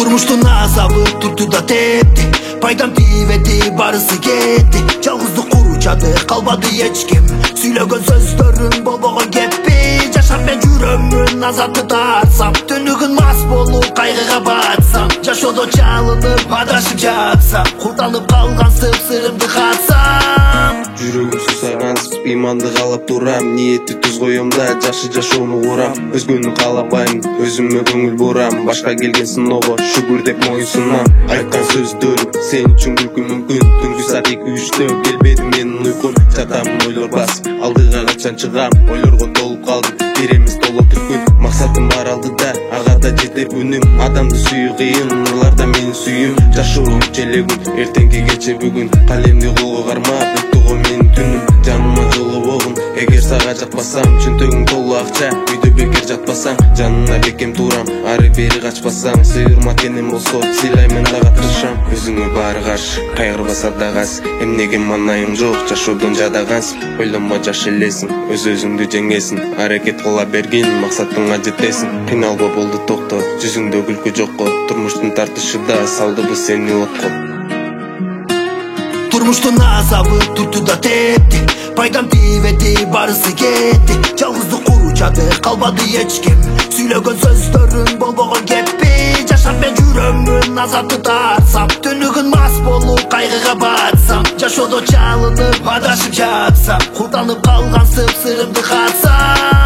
Turmuştun azabı tuttu da tepti. Paydam tiyvedi barısı ketти. Жалғыздық куручады калбады эч ким. Сүйлөгөн сөздөрүң болбогон кеппи. Жашап мен жүрөмүн азапты тартсам. Түнүгүн мас болуп кайгыга батсам. Жашоодо чалынып адашып жатсам. Курталып калган сырымды катсам. Жүрөгүм сусагансып ыйманды каалап турам. Ниетти түз коем да жакшы жашоону курам. Өзгөнү каалабайм, өзүмө көңүл бурам. Башка келген сыноого шүгүр деп моюнсунам. Айткан сөздөрүм сен үчүн күлкү мүмкүн. Түнкү саат 2-3-тө келбеди менин уйкум. Жатам ойлор басып, алдыга качан чыгам. Ойлорго толуп калдым, бир эмес толо түркүн. Максатым бар алдыда, ага да жетер үнүм. Адамды сүйүү кыйын, нурларда менин сүйүм. Жашоо үч эле күн, эртеңки кече бүгүн. Калемди колго кармап, өттү го менин түнүм. Жаныма жолобогум, эгер сага жакпасам. Чөнтөгүң толуу акча, үйдө бекер жатпасаң. Жанына бекем турам, ары бери качпасаң. Сыйырма кенем болсо, сыйлайм дагы тырышам. Өзүңө баары каршы, кайгырбаса дагас. Эмнеге манайың жок, жашоодон жадагансың. Ойлонмо жаш элесиң, өз-өзүңдү жеңесиң. Аракет кыла бергин, максатыңа жетесиң. Кыйналба болду токто, жүзүңдө күлкү жокко. Турмуштун тартышында салдыбы сени отко. Turmuştun azabı tuttu da tepti. Paydam tiyvedi barısı ketти. Жалғыздық куручады калбады эч ким. Сүйлөгөн сөздөрүң болбогон кеппи. Жашап мен жүрөмүн азапты тартсам. Түнүгүн мас болуп кайгыга батсам. Жашоодо чалынып адашып жатсам. Куртанып калган сырымды катсам.